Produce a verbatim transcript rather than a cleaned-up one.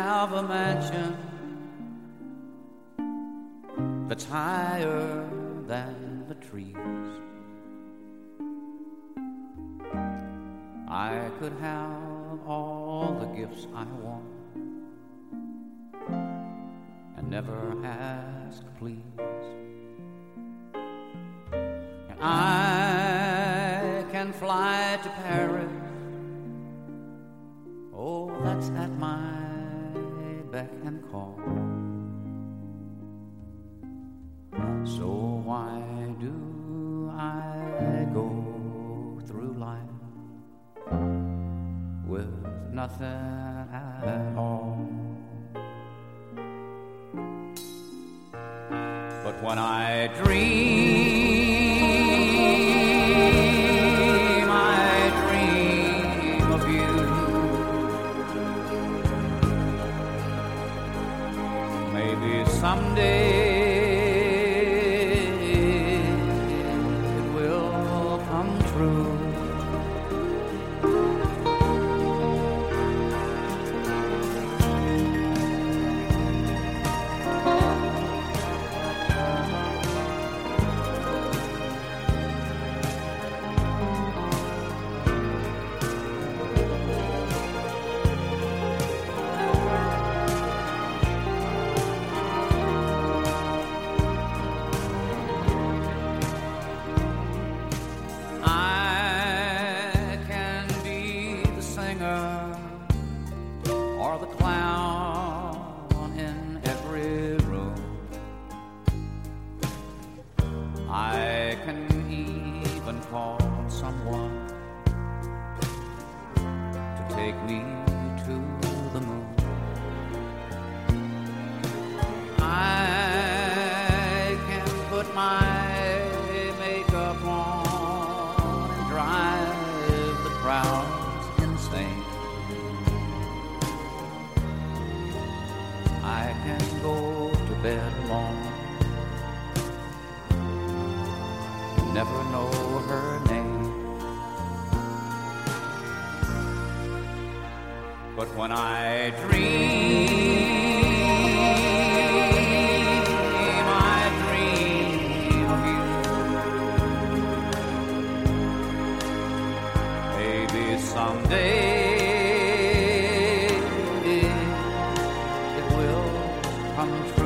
have a mansion that's higher than the trees. I could have all the gifts I want and never ask please. And I can fly to Paris. Oh, that's at my beck and call. So why do I go through life with nothing at all? But when I dream, I dream of you. Maybe someday it will come true. Or the clown in every room. I can even call someone to take me to the moon. I can put my makeup on and drive the crowds insane. I can go to bed alone, never know her name. But when I dream, I dream of you. Maybe someday I'm